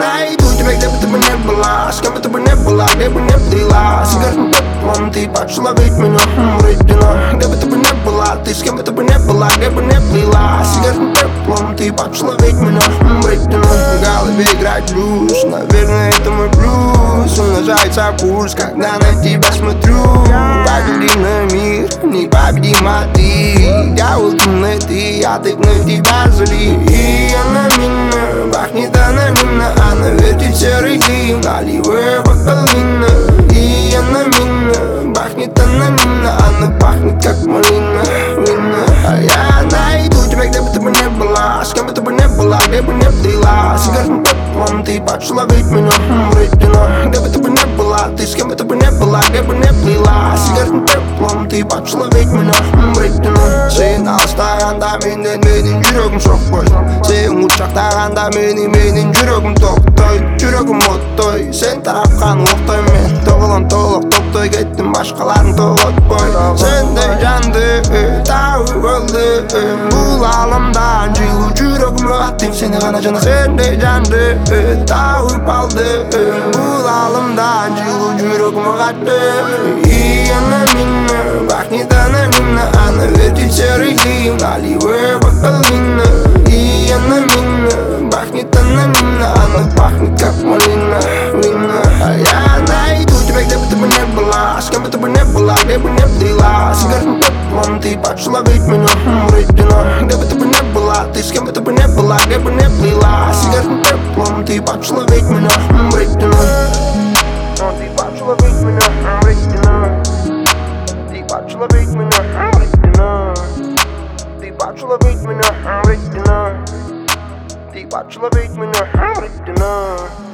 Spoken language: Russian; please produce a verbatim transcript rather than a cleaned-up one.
найду тебя, где бы ты бы не была, с кем бы ты бы не была, где бы не плела. Сигаретным пеплом ты почала ведь меня вредина. Где бы ты бы не была, ты с кем бы ты бы не была, где бы не плела. Сигаретным пеплом ты почала ведь меня вредина. В голове играет блюз, наверное это мой плюс. Умножается пульс, когда на тебя смотрю. Победи на мир, непобедима ты. Дьявол темный ты, а ты на тебя зли. И она меня бахнет анонимно, она вертит серый дым, наливая бокалина. И она меня бахнет анонимно, она пахнет как малина, вина. А я найду тебя, где бы ты бы не была, с кем бы ты бы не была, где бы не плела. Сигаретным пеплом ты почала ведь меня вредина. Где бы ты бы не была, ты с кем бы ты бы не была, где бы не плела. Сигаретным пеплом ты почала ведь меня вредина. Сен алыстағанда менен менің жүрегім соқпай, сен құшақтағанда мені менің жүрегім тоқтай. Жүрегім оттай, сен тарапқан оқтай, мен тоғылан толық топтай кеттім, башқаларын тоғытпай. Сендей жанды тауып өлді, бұл ғаламдан жылу жүрегім аттым, сені ғана жана. Сендей жанды тауып алды, бұл ғаламдан жылу жүрегім аттым. И она меня бахнет анонимно, она вертит серый дым, наливая бокалина. И она меня бахнет анонимно, она пахнет как малина, вина. А я найду тебя, где бы ты бы не была, с кем бы ты бы не была, где бы не плела. Сигаретным пеплом ты почала ведь меня вредина. Где бы ты бы не была, ты с кем бы ты бы не была, где бы не плела. Сигаретным пеплом ты почала ведь меня вредина. Ты почала ведь меня вредина. Ты почала ведь меня вредина. Ты почала ведь меня вредина. Ты почала ведь меня вредина.